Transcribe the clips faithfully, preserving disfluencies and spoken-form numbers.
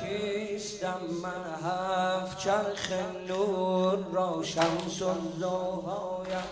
کیستم من هفت چرخ نور را شمس الضحایم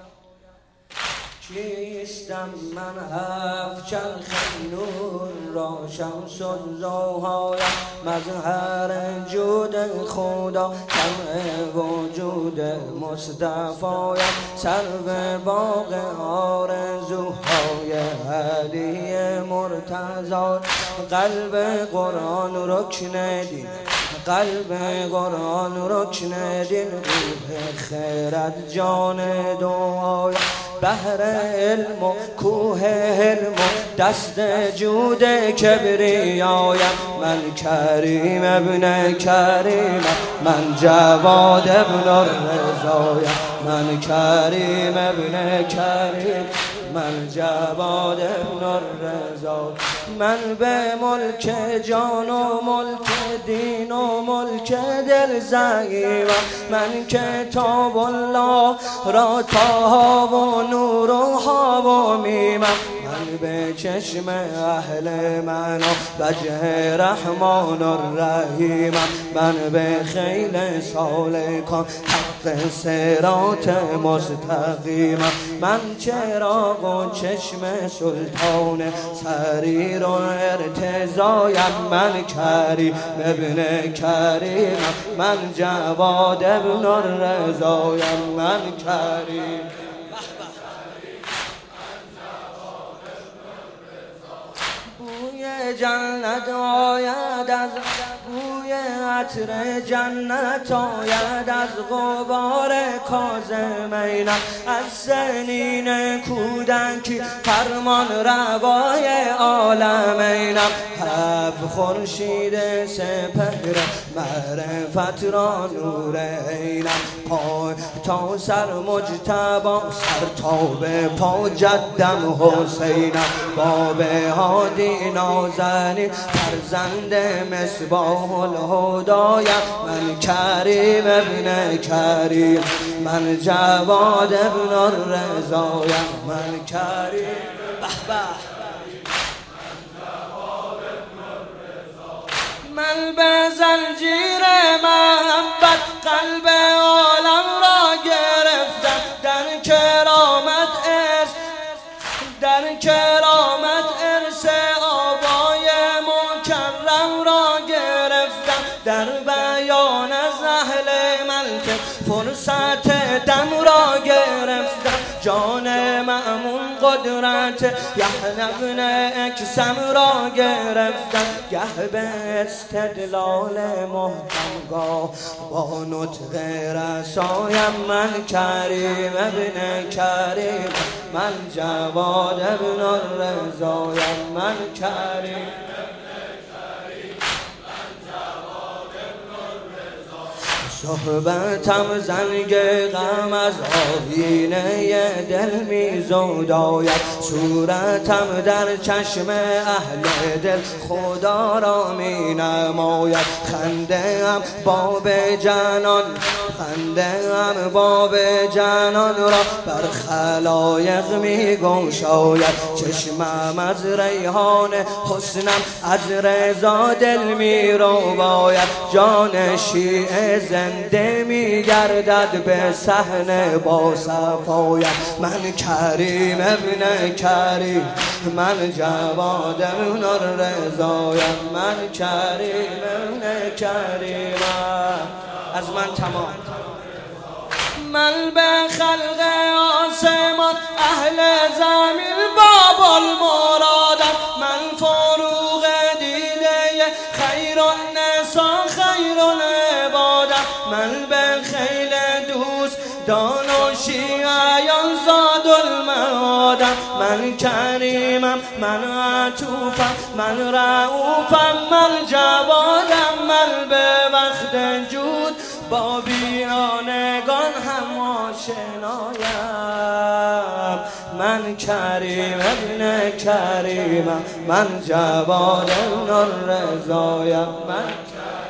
کیستم من هفت چرخ نور را شمس الضحایم مظهر جود خدا شمع وجود مصطفایم سرو باغ آرزوهای علی مرتضی قلب قرآن رکن دین قلب قرآن رکن دین روح خیرت جان دعایم بحر علم و کوه علم و دست جود کبریایم من کریم ابن کریم من جواد ابن الرضایم من کریم ابن کریم من جواد ابن الرضا من به ملک جان و ملک دین و ملک دل زعیمم من کتاب الله را تاها و نور و ها و میمم من به چشم اهل من و وجه رحمان الرحیمم من به خیل سالکان حق صراط مستقیمم من چراغ و چشم سلطان سریر و ارتضایم من کریم ابن کریمم من جواد ابن الرضایم من کریم بوی جنت آید از بوی عطر جنت آید از غبار کاظمینم از سنین کودکی فرمان روای عالمینم هفت خورشید سپهر معرفت را نور عینم پای تا سر مجتبی سر تا به پا جدم حسینم باب هادی نازنین فرزند مصباح الهدایم من کریم ابن کریم من جواد ابن الرضایم من کریم به به من به زنجیر محبت قلب عالم را گرفتم در کرامت عشق در کرامت ارث آبای مکرم را گرفتم در بیان از اهل ملک فرصت دم را گرفتم جان مأمون قدرت یحیی بن اکثم را گرفتم گه به استدلال محکم گاه با نطق رسایم من کریم ابن کریم من جواد ابن الرضایم من کریم صحبتم زنگ غم از آیینه دل می زوداید صورتم در چشم اهل دل خدا را می نماید خنده ام باب جنان خنده ام باب جنان را بر خلایق می گشاید چشمم از ریحان حسنم از رضا دل می رو باید جان شیعه زنده می گردد به صحنه با صفایم من کریم ابن کریم من جواد ابن الرضایم من کریم ابن کریم از من تمام من به خلق آسمان اهل زمین باب المرادم من فروغ دیده خیر النسا خیر العبادم من به خیل دوست دان و شیعیان زاد المعادم من کریمم من عطوفم من رعوفم من جوادم من به وقت جود با بیانگان هم آشنایم من کریم ابن کریمم من جواد ابن الرضایم من